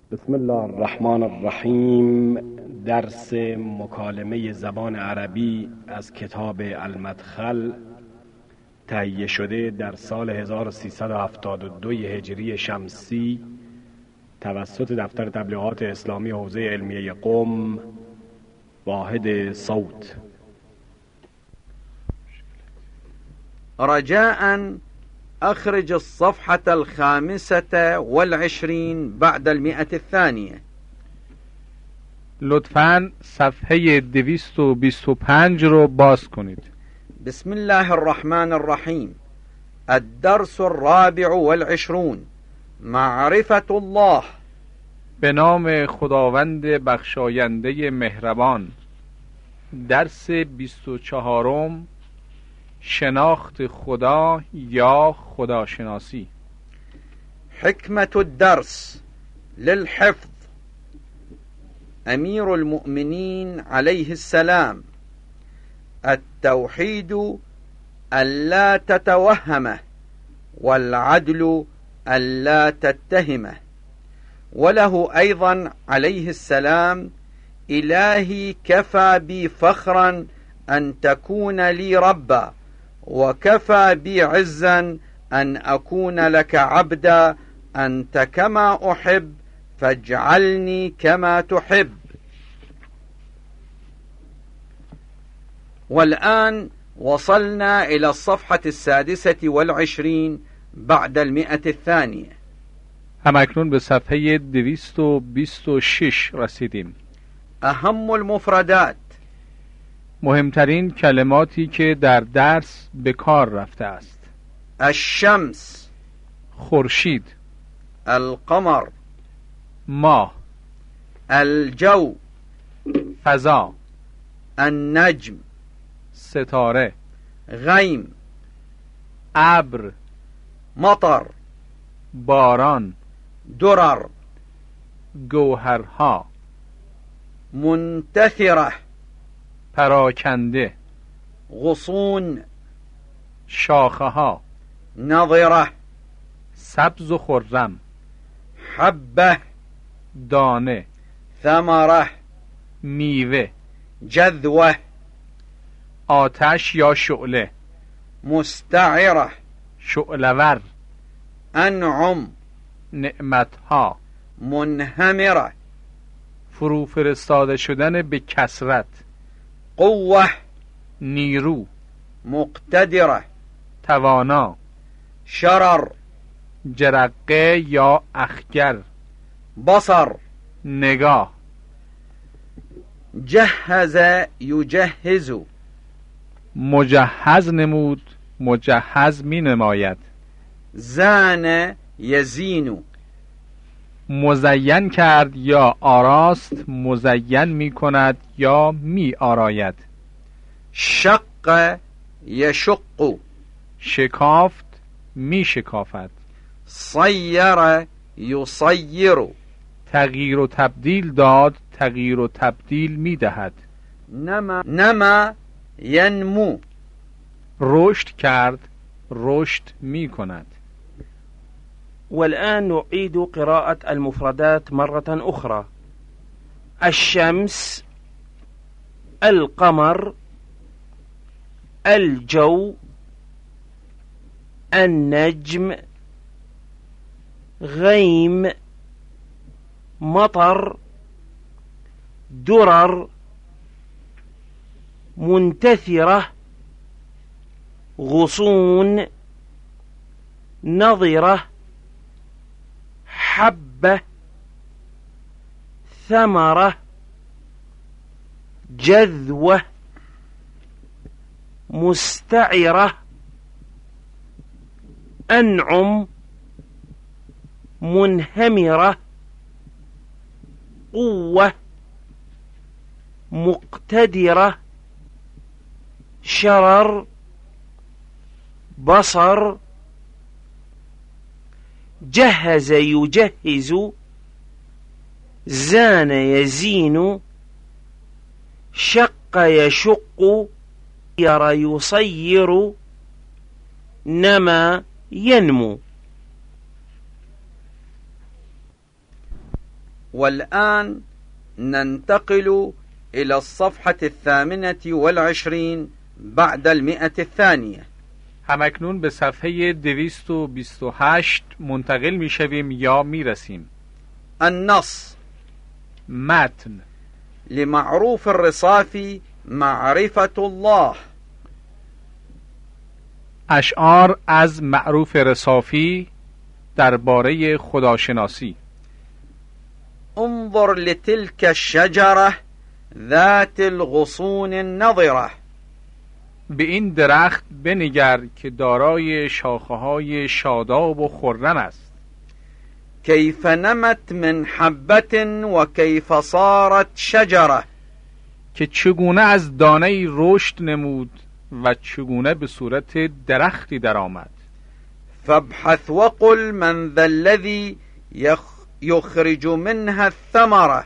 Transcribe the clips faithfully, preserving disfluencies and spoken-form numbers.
بسم الله الرحمن الرحیم. درس مکالمه زبان عربی از کتاب المدخل، تهیه شده در سال هزار و سیصد و هفتاد و دو هجری شمسی توسط دفتر تبلیغات اسلامی حوزه علمیه قم، واحد صوت. رجاء أخرج الصفحة الخامسة والعشرين بعد المئة الثانية. لطفاً صفحه دویست و بیست و پنج رو باز کنید. بسم الله الرحمن الرحيم. الدرس الرابع والعشرون. معرفة الله. به نام خداوند بخشاینده مهربان. درس بیست و چهارم، شناخت خدا یا خداشناسی. حكمة الدرس للحفظ. أمير المؤمنين عليه السلام: التوحيد ألا تتوهمه، والعدل ألا تتهمه. وله أيضا عليه السلام: إلهي كفى بي فخرا أن تكون لي ربا، وكفى بي عزا أن أكون لك عبدا، أنت كما أحب فاجعلني كما تحب. والآن وصلنا إلى الصفحة السادسة والعشرين بعد المئة الثانية. همکنون به صفحه دویست و بیست و شش رسیدیم. أهم المفردات. مهمترین کلماتی که در درس به کار رفته است: الشمس، خورشید، القمر، ماه، الجو، فضا، النجم، ستاره، غیم، ابر، مطر، باران، درر، گوهرها، منتثره، پراکنده، غصون، شاخه ها، نظره، سبز و خرم، حبه، دانه، ثمره، میوه، جذوه، آتش یا شعله، مستعره، شعله‌ور، انعم، نعمتها، منهمره، فرو فرستاده شدن به کثرت، قوه، نیرو، مقتدره، توانا، شرر، جرقه یا اخگر، بصر، نگاه. جهز یجهز، مجهز نمود، مجهز می نماید. زان یزین، مزین کرد یا آراست، مزین می کند یا می آراید. شق یشق، شکافت، می شکافد. صیر یصیر، تغییر و تبدیل داد، تغییر و تبدیل می دهد. نما نما ینمو، رشد کرد، رشد می کند. والآن نعيد قراءة المفردات مرة أخرى. الشمس، القمر، الجو، النجم، غيم، مطر، درر، منتثرة، غصون، نظرة، حبة، ثمرة، جذوة، مستعرة، أنعم، منهمرة، قوة، مقتدرة، شرر، بصر. جهز يجهز، زان يزين، شق يشق، ير يصير، نما ينمو. والآن ننتقل إلى الصفحة الثامنة والعشرين بعد المئة الثانية. همکنون به صفحه دویست و بیست و هشت منتقل می شویم یا می رسیم. النص متن. لمعروف الرصافي معرفة الله. اشعار از معروف رصافی درباره خداشناسی. انظر لتلك الشجرة ذات الغصون النضرة. به این درخت بنگر که دارای شاخه‌های شاداب و خرم است. كيف نمت من حبة وكيف صارت شجرة. که چگونه از دانه‌ای رشد نمود و چگونه به صورت درختی درآمد. فابحث وقل من ذا الذي يخرج منها الثمرة.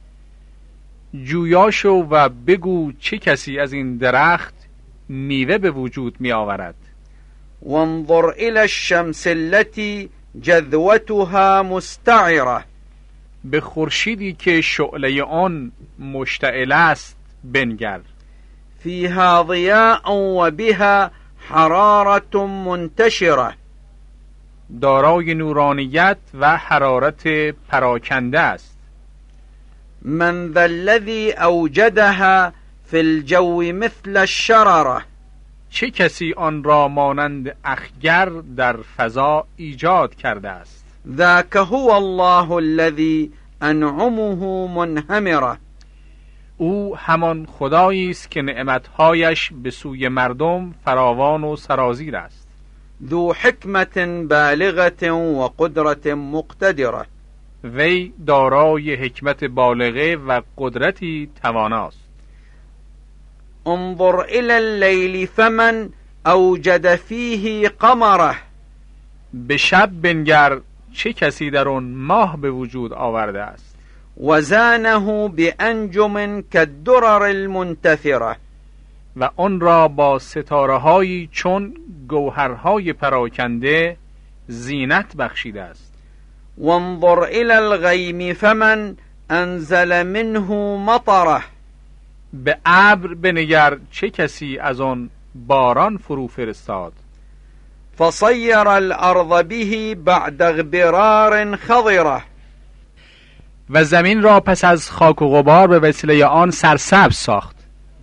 جویا شو و بگو چه کسی از این درخت میوه به وجود می آورد. وانظر إلى الشمس التي جذوتها مستعرة. به خورشیدی که شعله آن مشتعل است بنگر. فيها ضياء وبها حرارة منتشرة. دارای نورانیت و حرارت پراکنده است. من ذا الذي أوجدها في الجو مثل الشررة. چه کسی آن را مانند اخگر در فضا ایجاد کرده است؟ ذاك هو الله الذي أنعمه منهمرة. او همان خدایی است که نعمتهایش به سوی مردم فراوان و سرازیر است. ذو حکمت بالغة و قدرت مقتدرة. وی دارای حکمت بالغه و قدرتی تواناست. انظر إلى الليل فمن أوجد فيه قمره. به شب بنگر چه کسی در آن ماه به وجود آورده است. وزانه بأنجم كالدرر المنتثرة. و آن را با ستاره‌هایی چون گوهرهای پراکنده زینت بخشیده است. وانظر إلى الغيم فمن أنزل منه مطره. به ابر بنگر چه کسی از آن باران فرو فرستاد. فصیر الارض به بعد اغبرار خضره. و زمین را پس از خاک و غبار به وسیله آن سرسبز ساخت.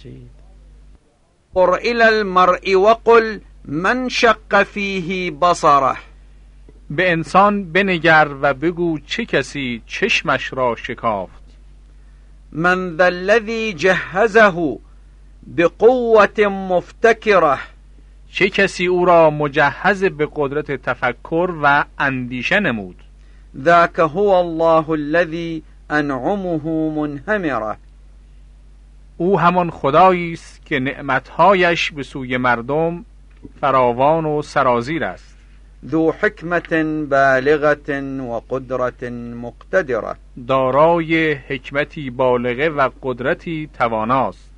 انظر إلى المرء وقل من شق فيه بصره. به انسان بنگر و بگو چه کسی چشمش را شکافت. من ذا الذي جهزه بقوة مفتكرة. چه کسی او را مجهز به قدرت تفکر و اندیشه نمود. ذاك هو الله الذي أنعمه منهمرة. او همان خدایی است که نعمتهایش به سوی مردم فراوان و سرازیر است. ذو حکمت بالغة و قدرت مقتدرة. دارای حکمتی بالغه و قدرتی تواناست.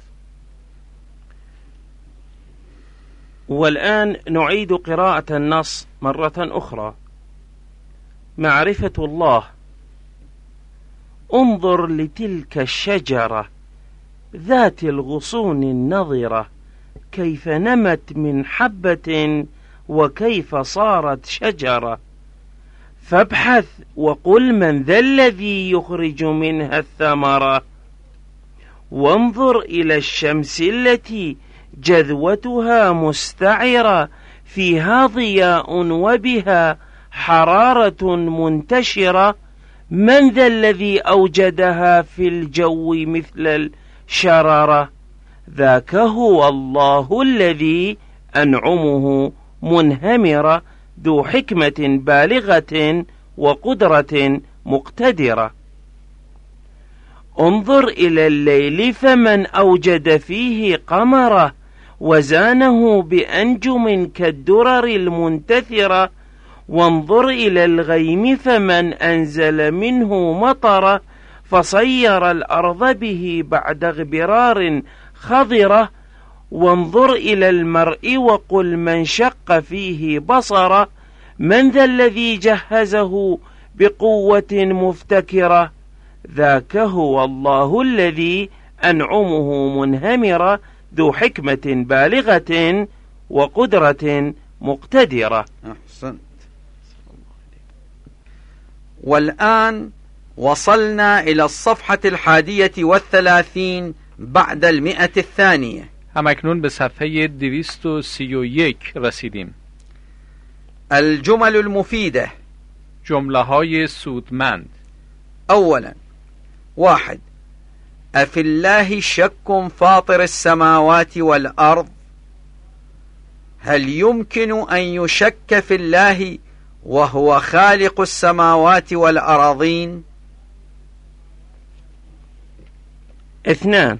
والآن نعيد قراءة النص مرة أخرى. معرفة الله. انظر لتلك الشجرة ذات الغصون النضرة كيف نمت من حبة وكيف صارت شجرة. فابحث وقل من ذا الذي يخرج منها الثمرة. وانظر إلى الشمس التي جذوتها مستعرة فيها ضياء وبها حرارة منتشرة. من ذا الذي أوجدها في الجو مثل الشررة. ذاك هو الله الذي أنعمه منهمرة ذو حكمة بالغة وقدرة مقتدرة. انظر إلى الليل فمن أوجد فيه قمره وزانه بأنجم كالدرر المنتثرة. وانظر إلى الغيم فمن أنزل منه مطره فصير الأرض به بعد اغبرار خضرة. وانظر إلى المرء وقل من شق فيه بصره. من ذا الذي جهزه بقوة مفتكرة. ذاك هو الله الذي أنعمه منهمرة ذو حكمة بالغة وقدرة مقتدرة. أحسنت. والآن وصلنا إلى الصفحة الحادية والثلاثين بعد المئة الثانية. هم اکنون به صفحه دویست و سی و یک رسیدیم. الجمل المفيدة. جمله های سودمند. أولا، واحد، أفي الله شك فاطر السماوات والأرض؟ هل يمكن أن يشك في الله وهو خالق السماوات والأراضين؟ اثنان،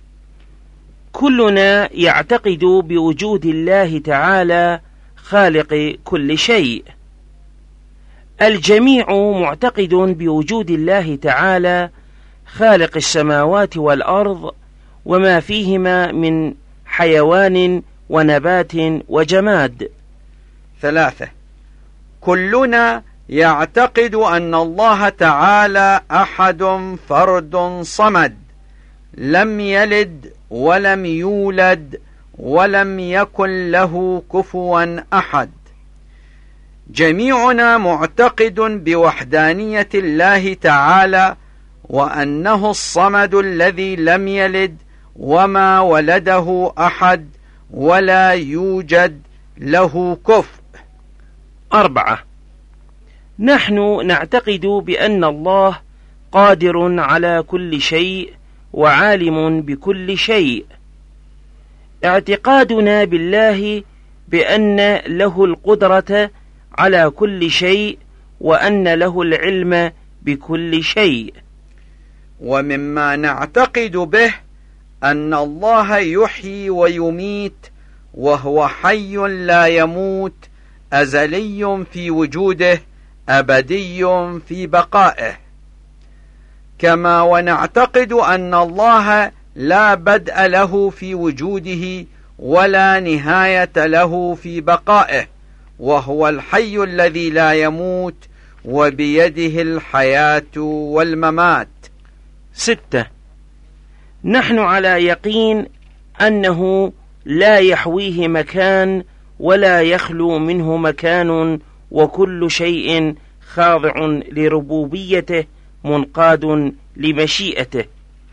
كلنا يعتقد بوجود الله تعالى خالق كل شيء. الجميع معتقد بوجود الله تعالى خالق السماوات والأرض وما فيهما من حيوان ونبات وجماد. ثلاثة، كلنا يعتقد أن الله تعالى أحد فرد صمد، لم يلد ولم يولد ولم يكن له كفوا أحد. جميعنا معتقد بوحدانية الله تعالى وأنه الصمد الذي لم يلد وما ولده أحد ولا يوجد له كفء. أربعة، نحن نعتقد بأن الله قادر على كل شيء وعالم بكل شيء. اعتقادنا بالله بأن له القدرة على كل شيء وأن له العلم بكل شيء. ومما نعتقد به أن الله يحيي ويميت وهو حي لا يموت، أزلي في وجوده، أبدي في بقائه. كما ونعتقد أن الله لا بدء له في وجوده ولا نهاية له في بقائه، وهو الحي الذي لا يموت وبيده الحياة والممات. ستة، نحن على يقين أنه لا يحويه مكان ولا يخلو منه مكان، وكل شيء خاضع لربوبيته منقاد لمشيئته.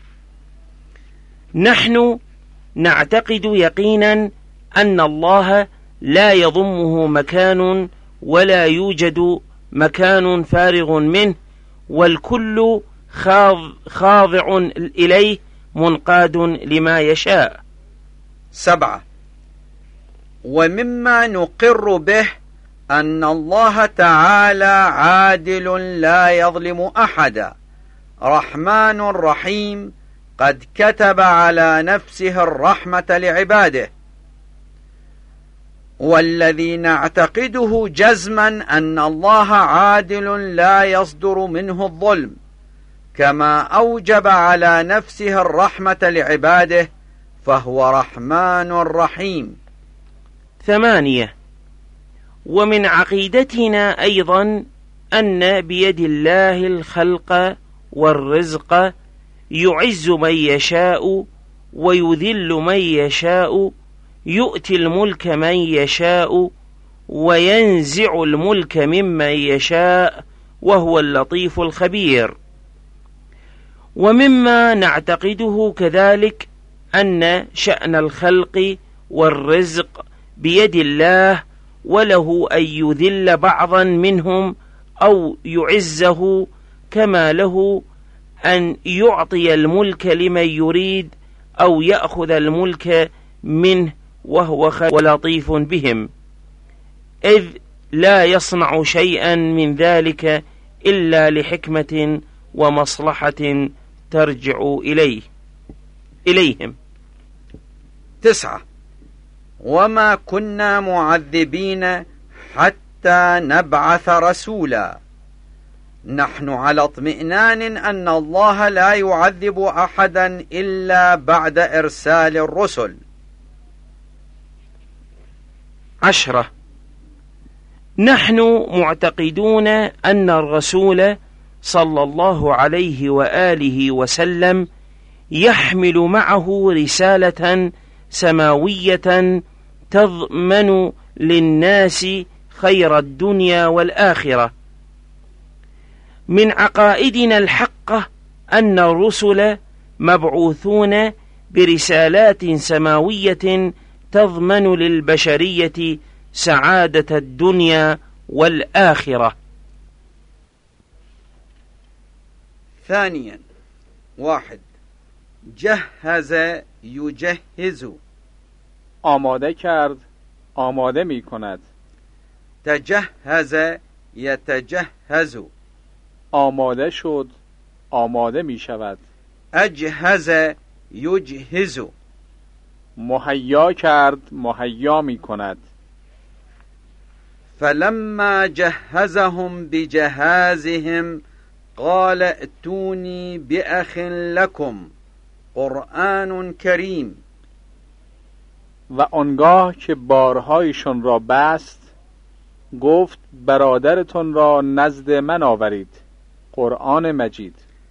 نحن نعتقد يقينا أن الله لا يضمه مكان ولا يوجد مكان فارغ منه، والكل خاضع إليه منقاد لما يشاء. سبعة، ومما نقر به أن الله تعالى عادل لا يظلم أحدا، رحمن رحيم، قد كتب على نفسه الرحمة لعباده. والذي نعتقده جزما أن الله عادل لا يصدر منه الظلم، كما أوجب على نفسه الرحمة لعباده، فهو رحمن رحيم. ثمانية، ومن عقيدتنا أيضا أن بيد الله الخلق والرزق، يعز من يشاء ويذل من يشاء، يؤتي الملك من يشاء وينزع الملك ممن يشاء، وهو اللطيف الخبير. ومما نعتقده كذلك أن شأن الخلق والرزق بيد الله، وله أن يذل بعضا منهم أو يعزه، كما له أن يعطي الملك لمن يريد أو يأخذ الملك منه، وهو ولطيف بهم، إذ لا يصنع شيئا من ذلك إلا لحكمة ومصلحة ترجع إليه إليهم. تسعة، وما كنا معذبين حتى نبعث رسولا. نحن على اطمئنان أن الله لا يعذب أحدا إلا بعد إرسال الرسل. عشرة، نحن معتقدون أن الرسول صلى الله عليه وآله وسلم يحمل معه رسالة سماوية تضمن للناس خير الدنيا والآخرة. من عقائدنا الحقة أن الرسل مبعوثون برسالات سماوية تضمن للبشرية سعادة الدنيا والآخرة. ثانيا، واحد، جهز یجهز، آماده کرد، آماده می کند. تجهز یتجهز، آماده شد، آماده می شود. اجهز یجهز، مهیا کرد، مهیا می کند. فلما جهزهم بجهازهم قال ائتوني بأخ لكم قرآن کریم. و آنگاه که بارهایشان را بست گفت برادرتون را نزد من آورید، قرآن مجید.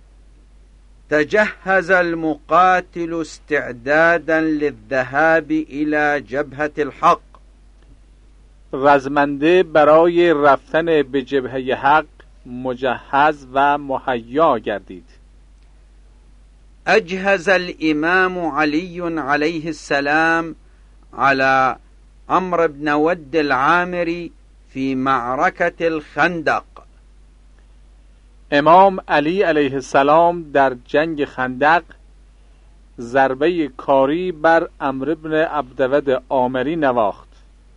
تجهز المقاتل استعدادا للذهاب إلى جبهة الحق، رزمنده برای رفتن به جبهه حق مجهز و مهیا گردید. اجهز الامام علی علیه السلام على عمرو بن ود العامری في معركة الخندق. امام علی علیه السلام در جنگ خندق ضربه کاری بر عمرو بن عبدود عامری نواخت.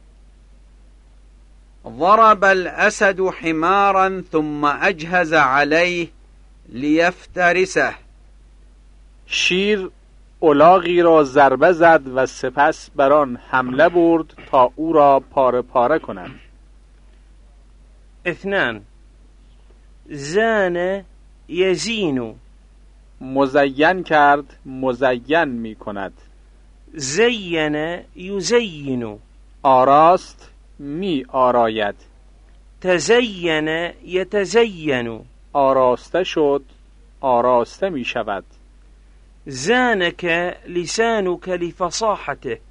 ضرب الأسد حمارا ثم أجهز عليه لیفترسه. شیر الاغی را ضربه زد و سپس بر آن حمله برد تا او را پاره پاره کند. اثنان، زان یزین، مزین کرد، مزین می کند. زین یزین، آراست، می آراید. تزین یتزین، آراسته شد، آراسته می شود. زانک لسانک لفصاحته،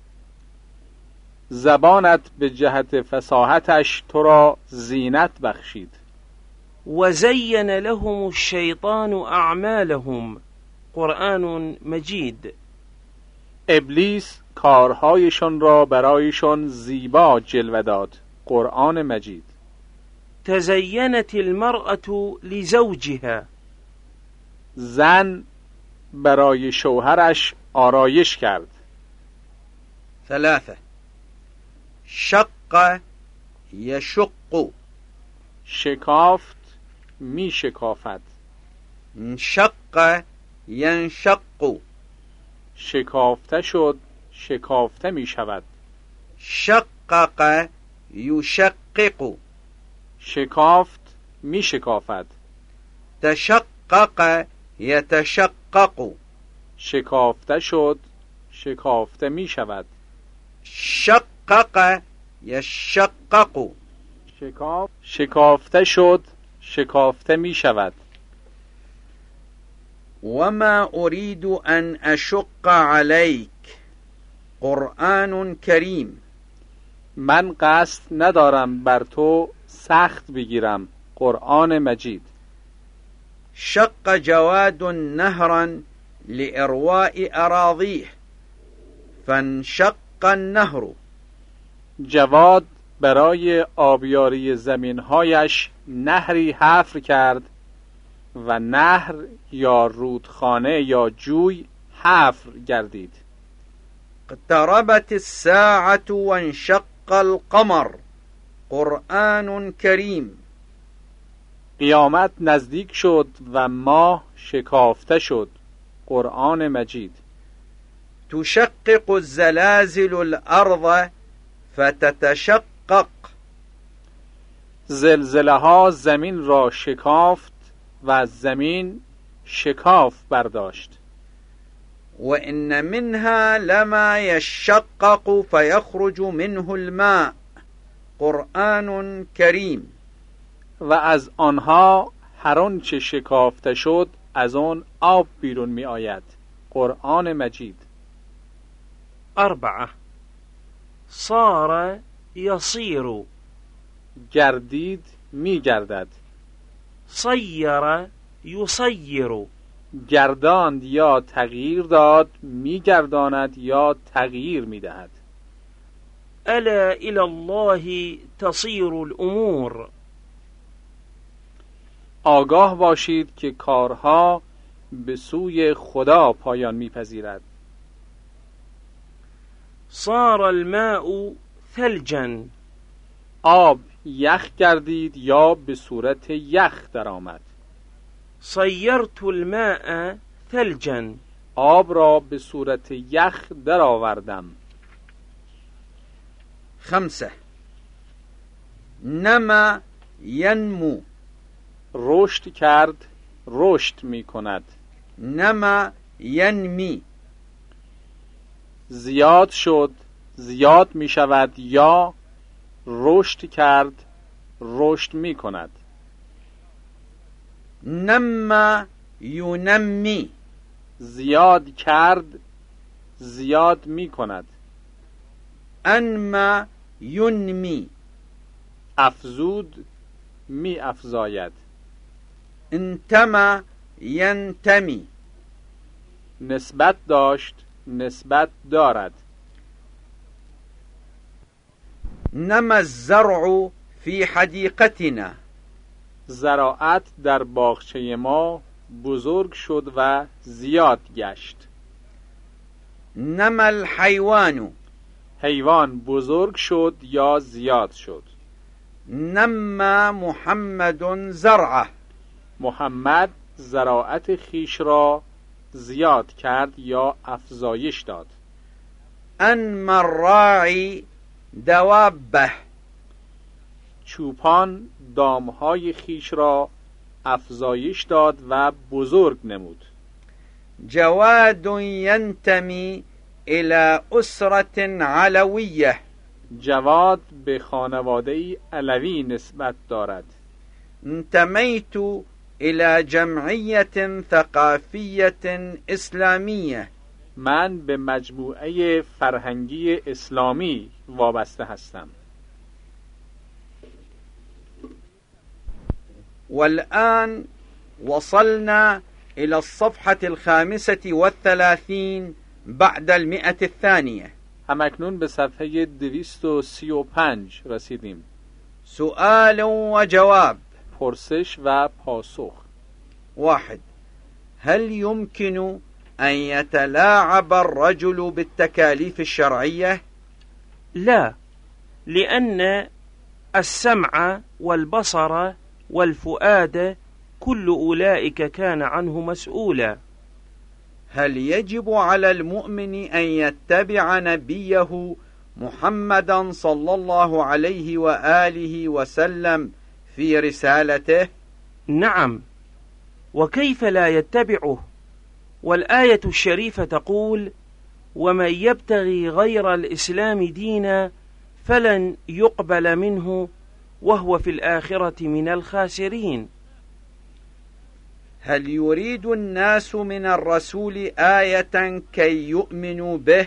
زبانت به جهت فصاحتش تو را زینت بخشید. و زین لهم الشیطان اعمالهم، قرآن مجید. ابلیس کارهایشان را برایشان زیبا جلوه داد، قرآن مجید. تزینت المرأة لزوجها، زن برای شوهرش آرایش کرد. ثلاثة، شق یشق، شکافت، می شکافت. انشق ینشق، شکافته شد، شکافته می شود. شقق یشقق، شکافت، می شکافد. تشقق یتشقق، شکافته شد، شکافته می شود. شقق یشقق، شکاف شکافته شد، شکافته می شود. وما أريد أن أشق عليك قرآن کریم. من قصد ندارم بر تو سخت بگیرم، قرآن مجید. شق جواد نهرا لإرواء أراضيه فانشق النهر. جواد برای آبیاری زمینهایش نهری حفر کرد و نهر یا رودخانه یا جوی حفر گردید. اقتربت الساعة وانشق القمر قرآن کریم. قیامت نزدیک شد و ماه شکافته شد، قرآن مجید. تشقق الزلازل الأرض فتتشقق. زلزله ها زمین را شکافت و زمین شکاف برداشت. وإن منها لما يشقق فيخرج منه الماء قرآن کریم. و از آنها هر آنچه شکافته شد از آن آب بیرون می آید. قرآن مجید. أربعة صار يصير گردید می گردد. صير يصير گرداند یا تغییر داد، می گرداند یا تغییر می دهد. ألا إلى الله تصير الأمور آگاه باشید که کارها به سوی خدا پایان می‌پذیرد. صار الماء ثلجا آب یخ گردید یا به صورت یخ درآمد. صيرت الماء ثلجا آب را به صورت یخ درآوردم. خمسة نما ينمو رشد کرد، رشد می کند. نما ينمي زیاد شد، زیاد می شود یا رشد کرد، رشد می کند. نما ينمي زیاد کرد، زیاد می کند. أنما ينمي افزود، می افزاید. انتمى ينتمي نسبت داشت، نسبت دارد. نما الزرع في حديقتنا زراعت در باغچه ما بزرگ شد و زیاد گشت. نما الحيوان حیوان بزرگ شد یا زیاد شد. نما محمد زرعه محمد زراعت خیش را زیاد کرد یا افزایش داد. انما الراعي دوابه چوپان دامهای خیش را افزایش داد و بزرگ نمود. جواد ينتمي إلى أسرة علوية جواد به خانواده علوی نسبت دارد. انتميت إلى جمعية ثقافية إسلامية من به مجموعه فرهنگی اسلامی وابسته هستم. والآن وصلنا إلى الصفحة الخامسة والثلاثين بعد المئة الثانية. همکنون به صفحه دویست و سی و پنج رسیدیم. سؤال وجواب. پرسش و پاسخ. واحد. هل يمكن أن يتلاعب الرجل بالتكاليف الشرعية؟ لا، لأن السمع والبصر والفؤاد كل أولئك كان عنه مسؤولا. هل يجب على المؤمن أن يتبع نبيه محمدا صلى الله عليه وآله وسلم في رسالته؟ نعم، وكيف لا يتبعه؟ والآية الشريفة تقول: ومن يبتغي غير الإسلام دينا فلن يقبل منه وهو في الآخرة من الخاسرين. هل يريد الناس من الرسول آية كي يؤمنوا به؟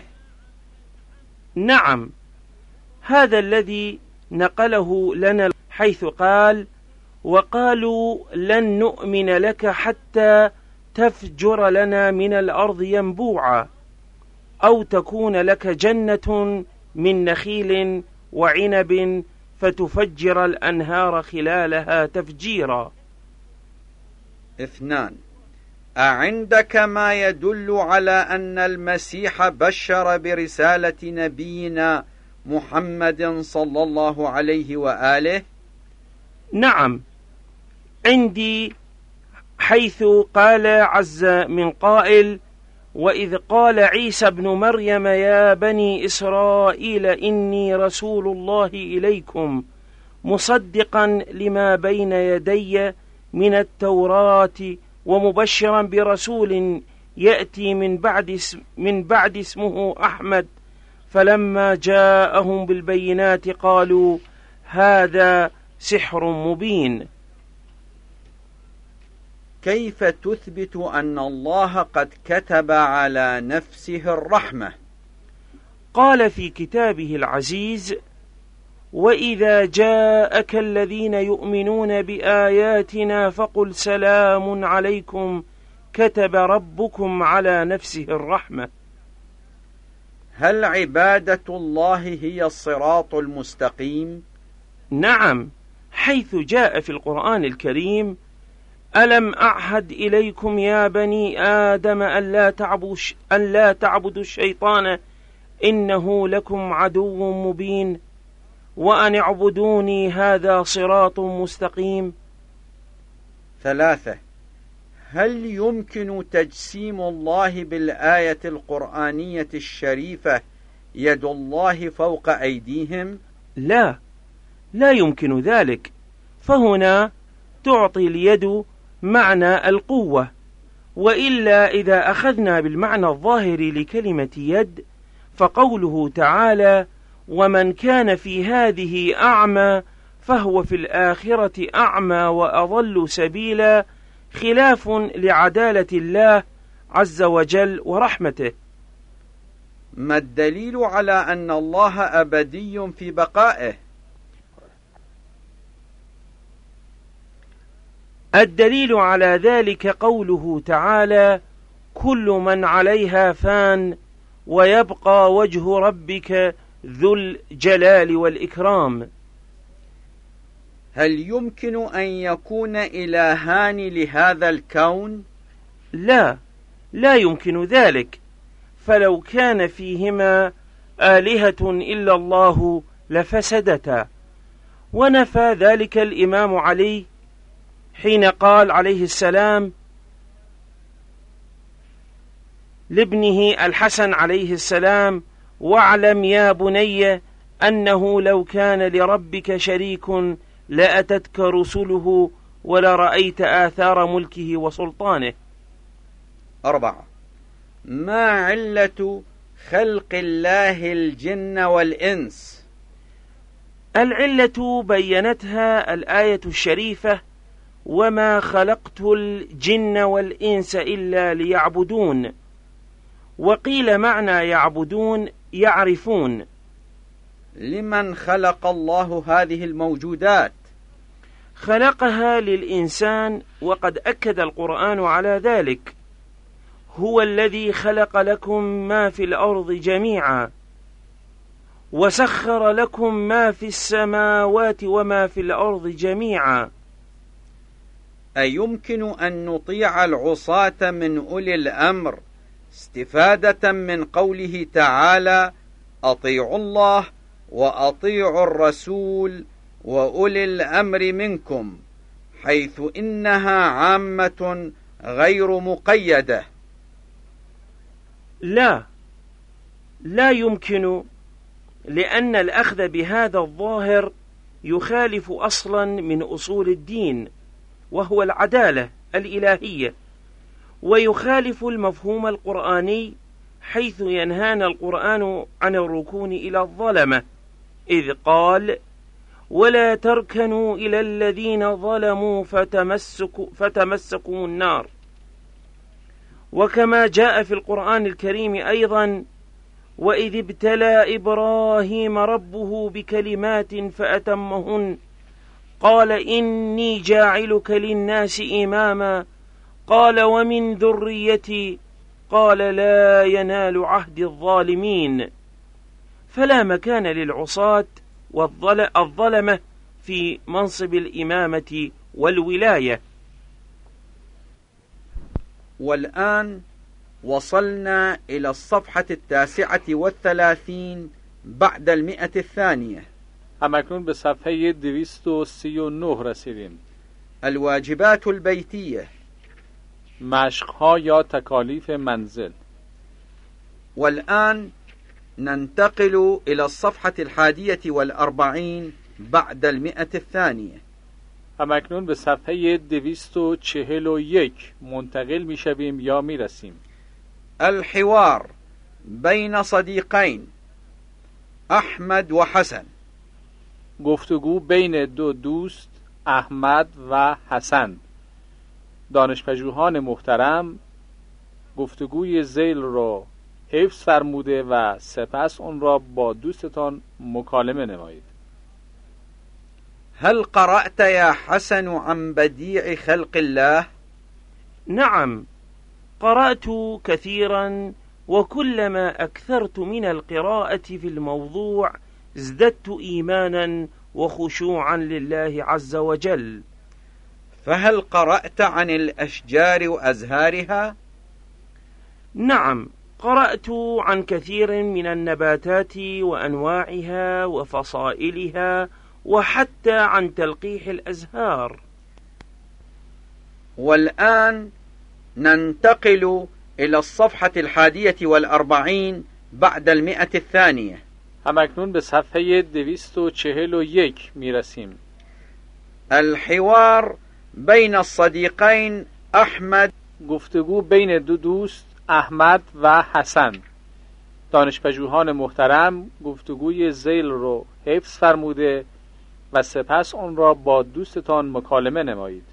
نعم، هذا الذي نقله لنا حيث قال: وقالوا لن نؤمن لك حتى تفجر لنا من الأرض ينبوعا أو تكون لك جنة من نخيل وعنب فتفجر الأنهار خلالها تفجيرا. اثنان. أعندك ما يدل على أن المسيح بشر برسالة نبينا محمد صلى الله عليه وآله؟ نعم، عندي، حيث قال عز من قائل: وإذ قال عيسى ابن مريم يا بني إسرائيل إني رسول الله إليكم مصدقا لما بين يدي من التوراة ومبشرا برسول يأتي من بعد من بعد اسمه أحمد فلما جاءهم بالبينات قالوا هذا سحر مبين. كيف تثبت أن الله قد كتب على نفسه الرحمة؟ قال في كتابه العزيز: وإذا جاءك الذين يؤمنون بآياتنا فقل سلام عليكم كتب ربكم على نفسه الرحمة. هل عبادة الله هي الصراط المستقيم؟ نعم، حيث جاء في القرآن الكريم: ألم أعهد إليكم يا بني آدم أن لا تعبدوا أن لا تعبدوا الشيطان إنه لكم عدو مبين وأن اعبدوني هذا صراط مستقيم. ثلاثة: هل يمكن تجسيم الله بالآية القرآنية الشريفة يد الله فوق أيديهم؟ لا، لا يمكن ذلك، فهنا تعطي اليد معنى القوة، وإلا إذا أخذنا بالمعنى الظاهر لكلمة يد فقوله تعالى: ومن كان في هذه أعمى فهو في الآخرة أعمى وأضل سبيلا، خلاف لعدالة الله عز وجل ورحمته. ما الدليل على أن الله أبدي في بقائه؟ الدليل على ذلك قوله تعالى: كل من عليها فان ويبقى وجه ربك ذو الجلال والإكرام. هل يمكن أن يكون إلهان لهذا الكون؟ لا، لا يمكن ذلك، فلو كان فيهما آلهة إلا الله لفسدتا، ونفى ذلك الإمام علي حين قال عليه السلام لابنه الحسن عليه السلام: واعلم يا بني أنه لو كان لربك شريك لأتتك رسله ولرأيت آثار ملكه وسلطانه. أربعة: ما علة خلق الله الجن والإنس؟ العلة بينتها الآية الشريفة: وما خلقت الجن والإنس إلا ليعبدون. وقيل معنى يعبدون يعرفون. لمن خلق الله هذه الموجودات؟ خلقها للإنسان، وقد أكد القرآن على ذلك: هو الذي خلق لكم ما في الأرض جميعا وسخر لكم ما في السماوات وما في الأرض جميعا. أيمكن أن نطيع العصاة من أولي الأمر استفادة من قوله تعالى: أطيعوا الله وأطيعوا الرسول وأولي الأمر منكم، حيث إنها عامة غير مقيدة؟ لا، لا يمكن، لأن الأخذ بهذا الظاهر يخالف أصلا من أصول الدين، وهو العدالة الإلهية، ويخالف المفهوم القرآني، حيث ينهانا القرآن عن الركون إلى الظلمة، إذ قال: ولا تركنوا إلى الذين ظلموا فتمسكوا, فتمسكوا النار. وكما جاء في القرآن الكريم أيضا: وإذ ابتلى إبراهيم ربه بكلمات فأتمهن قال إني جاعلك للناس إماما قال ومن ذريتي قال لا ينال عهد الظالمين. فلا مكان للعصاة والظلمة في منصب الإمامة والولاية. والآن وصلنا إلى الصفحة التاسعة والثلاثين بعد المئة الثانية. همکنون به صفحه دویست و سی و نه رسیدیم. الواجبات البيتية، مشقها یا تکالیف منزل. والآن ننتقل إلى الصفحة الحادية والأربعين بعد المئة الثانية. همکنون به صفحه دویست و چهل و یک منتقل می شویم یا می رسیم. الحوار بين صديقين احمد و حسن. گفتگو بین دو دوست احمد و حسن. دانشپژوهان محترم گفتگوی ذیل را حفظ فرموده و سپس اون را با دوستتان مکالمه نمایید. هل قرأت يا حسن عن بديع خلق الله؟ نعم، قرأت كثيرا، وكلما أكثرت من القراءة في الموضوع ازددت إيمانا وخشوعا لله عز وجل. فهل قرأت عن الأشجار وأزهارها؟ نعم، قرأت عن كثير من النباتات وأنواعها وفصائلها، وحتى عن تلقيح الأزهار. والآن ننتقل إلى الصفحة الحادية والأربعين بعد المئة الثانية. همکنون به صفحه دویست و چهل و یک میرسیم. الحوار بین الصدیقین احمد، گفتگو بین دو دوست احمد و حسن. دانشپژوهان محترم گفتگوی ذیل رو حفظ فرموده و سپس اون را با دوستتان مکالمه نمایید.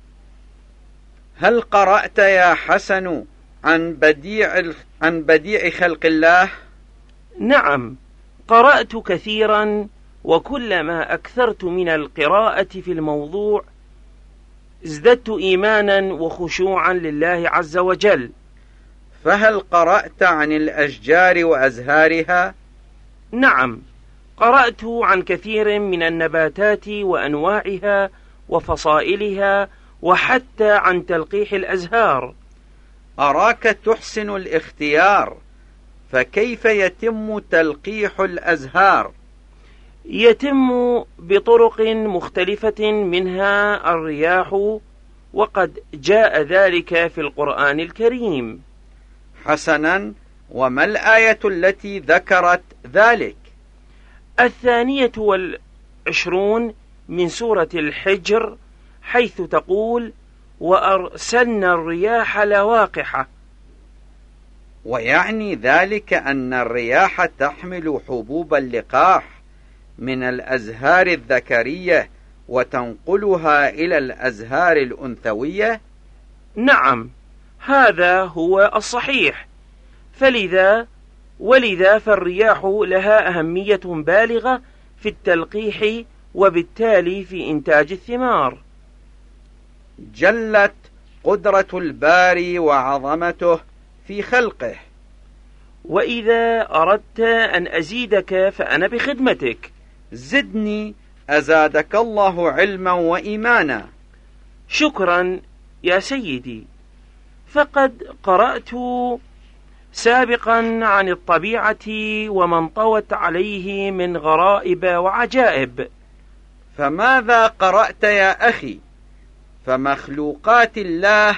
هل قرأت يا حسن عن بديع عن بديع خلق الله؟ نعم، قرأت كثيرا، وكلما أكثرت من القراءة في الموضوع ازددت إيمانا وخشوعا لله عز وجل. فهل قرأت عن الأشجار وأزهارها؟ نعم، قرأت عن كثير من النباتات وأنواعها وفصائلها، وحتى عن تلقيح الأزهار. أراك تحسن الاختيار، فكيف يتم تلقيح الأزهار؟ يتم بطرق مختلفة، منها الرياح، وقد جاء ذلك في القرآن الكريم. حسنا، وما الآية التي ذكرت ذلك؟ الثانية والعشرون من سورة الحجر، حيث تقول: وأرسلنا الرياح لواقحة. ويعني ذلك أن الرياح تحمل حبوب اللقاح من الأزهار الذكرية وتنقلها إلى الأزهار الأنثوية؟ نعم، هذا هو الصحيح. فلذا ولذا فالرياح لها أهمية بالغة في التلقيح، وبالتالي في إنتاج الثمار. جلت قدرة الباري وعظمته في خلقه. وإذا أردت أن أزيدك فأنا بخدمتك. زدني أزادك الله علما وإيمانا. شكرا يا سيدي. فقد قرأت سابقا عن الطبيعة وما انطوت عليه من غرائب وعجائب. فماذا قرأت يا أخي؟ فمخلوقات الله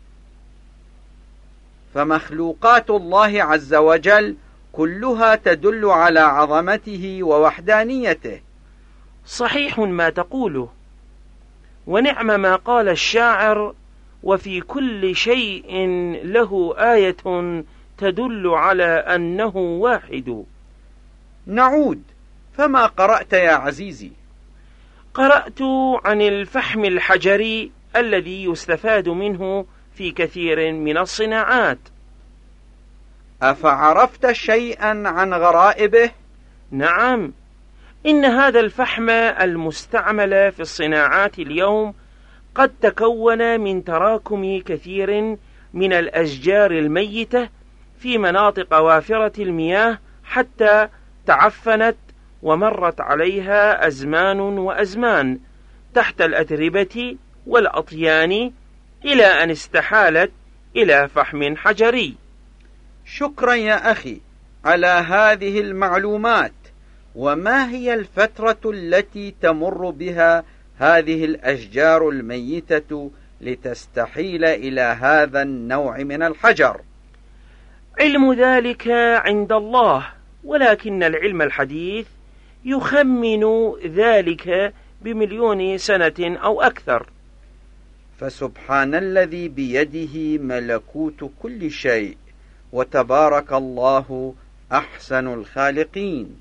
فمخلوقات الله عز وجل كلها تدل على عظمته ووحدانيته. صحيح ما تقوله، ونعم ما قال الشاعر: وفي كل شيء له آية تدل على أنه واحد. نعود، فما قرأت يا عزيزي؟ قرأت عن الفحم الحجري الذي يستفاد منه في كثير من الصناعات. أفعرفت شيئا عن غرائبه؟ نعم، إن هذا الفحم المستعمل في الصناعات اليوم قد تكون من تراكم كثير من الأشجار الميتة في مناطق وافرة المياه، حتى تعفنت ومرت عليها أزمان وأزمان تحت الأتربة والأطيان، إلى أن استحالت إلى فحم حجري. شكرا يا أخي على هذه المعلومات. وما هي الفترة التي تمر بها هذه الأشجار الميتة لتستحيل إلى هذا النوع من الحجر؟ علم ذلك عند الله، ولكن العلم الحديث يخمن ذلك بمليون سنة أو أكثر. فسبحان الذي بيده ملكوت كل شيء، وتبارك الله أحسن الخالقين.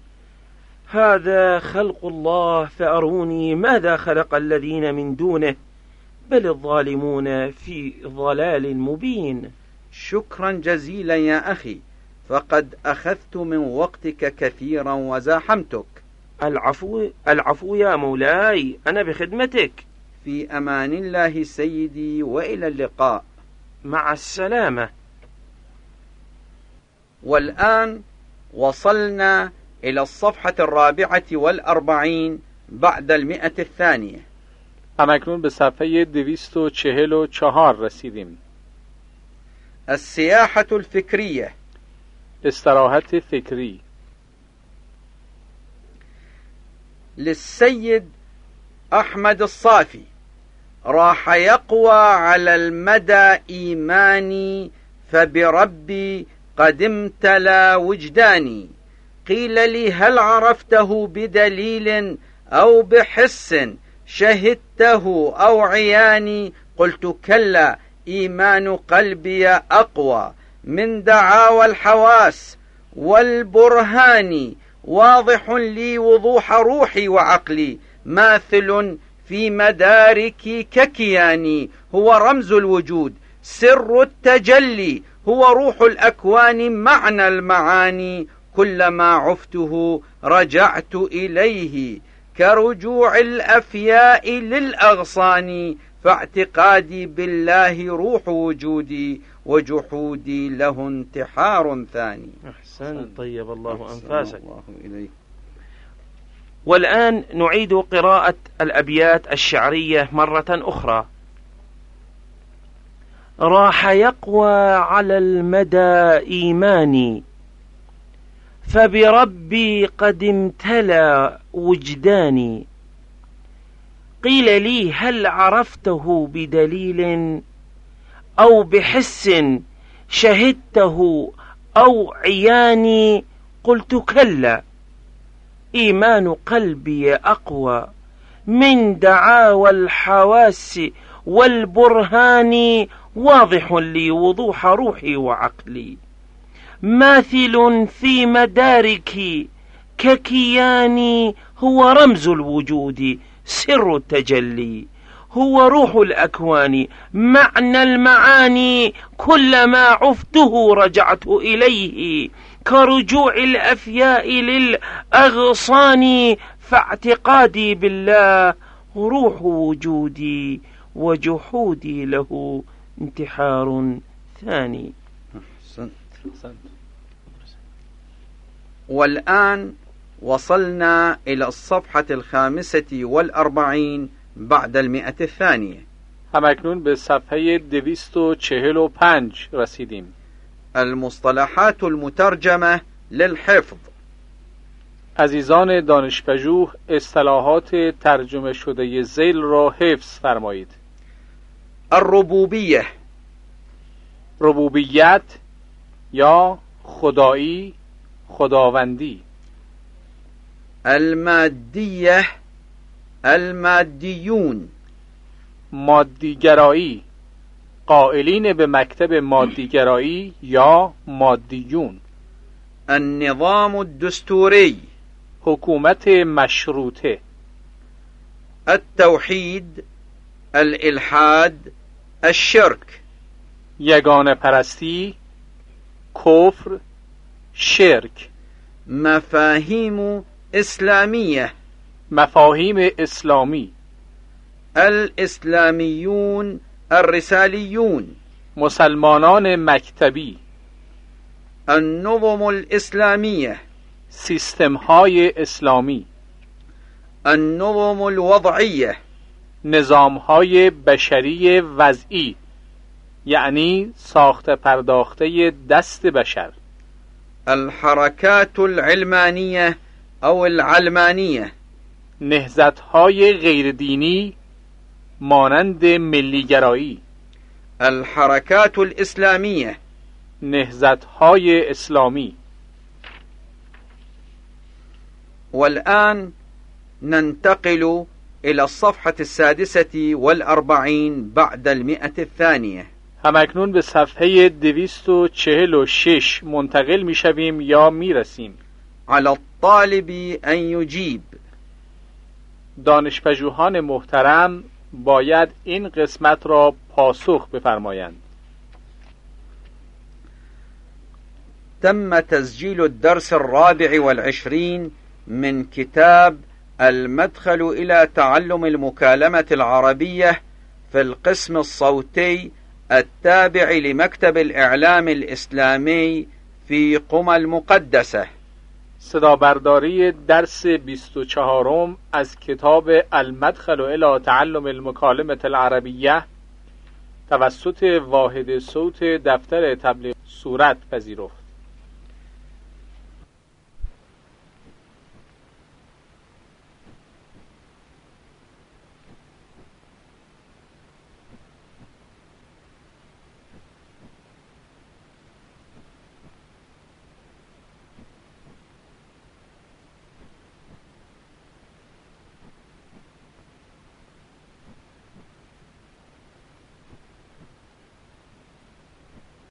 هذا خلق الله، فأروني ماذا خلق الذين من دونه، بل الظالمون في ضلال مبين. شكرا جزيلا يا أخي، فقد أخذت من وقتك كثيرا وزاحمتك. العفو العفو يا مولاي، أنا بخدمتك. في أمان الله سيدي، وإلى اللقاء. مع السلامة. والآن وصلنا إلى الصفحة الرابعة والأربعين بعد المئة الثانية. همکنون به صفحه دویست و چهل و چهار رسیدیم. السياحة الفكرية. استراحت فکری. للسيد أحمد الصافي: راح يقوى على المدى إيماني، فبربي قد امتلى وجداني. قيل لي: هل عرفته بدليل أو بحس شهدته أو عياني؟ قلت: كلا، إيمان قلبي أقوى من دعاوى الحواس والبرهان. واضح لي وضوح روحي وعقلي، ماثل في مداركي ككياني. هو رمز الوجود، سر التجلي، هو روح الأكوان، معنى المعاني. كلما عفته رجعت إليه كرجوع الأفياء للأغصان. فاعتقادي بالله روح وجودي، وجحودي له انتحار ثاني. أحسن، طيب الله أنفاسك. الله إليك. والآن نعيد قراءة الأبيات الشعرية مرة أخرى. راح يقوى على المدى إيماني، فبربي قد امتلى وجداني. قيل لي: هل عرفته بدليل أو بحس شهدته أو عياني؟ قلت: كلا، إيمان قلبي أقوى من دعاوى الحواس والبرهان. واضح لي وضوح روحي وعقلي، ماثل في مداركي ككياني. هو رمز الوجود، سر التجلي، هو روح الأكوان، معنى المعاني. كلما عفته رجعت إليه كرجوع الأفياء للأغصان. فاعتقادي بالله روح وجودي، وجحودي له انتحار ثاني. والآن وصلنا إلى الصفحة الخامسة والأربعين بعد المئة الثانية. همکنون به صفحه دویست و چهل و پنج رسیدیم. المصطلحات المترجمة للحفظ. عزیزان دانشپژوه، اصطلاحات ترجمه شده ذیل را حفظ فرمایید. الربوبیه، ربوبیت یا خدایی، خداوندی. المادیه، المادیون، مادیگرایی، قائلین به مکتب مادیگرایی یا مادیون. النظام الدستوری، حکومت مشروطه. التوحید، الالحاد، الشرک، یگانه پرستی، کفر، شرک. مفاهیم اسلامیه، مفاهیم اسلامی. الاسلامیون، الرسالیون، مسلمانان مکتبی. النظم الاسلامیه، سیستم های اسلامی. النظم الوضعیه، نظام های بشری وضعی، یعنی ساخته پرداخته دست بشر. الحركات العلمانية أو العلمانية، نهضت های غیر دینی مانند ملیگرایی. الحركات الإسلامية، نهضت های اسلامی. والآن ننتقل إلى الصفحة السادسة والأربعين بعد المئة الثانية. همکنون به صفحه دویست و چهل و شش منتقل می شویم یا می رسیم. على الطالب أن يجيب. دانشپژوهان محترم باید این قسمت را پاسخ بفرمایند. تم تسجيل الدرس الرابع والعشرين من كتاب المدخل إلى تعلم المكالمة العربية في القسم الصوتي التابع لمكتب الإعلام الإسلامي في قم المقدسة. صدابرداری درس بیست و چهارم از کتاب المدخل إلى تعلم المكالمة العربية توسط واحد صوت دفتر تبلیغ صورت پذیرفت.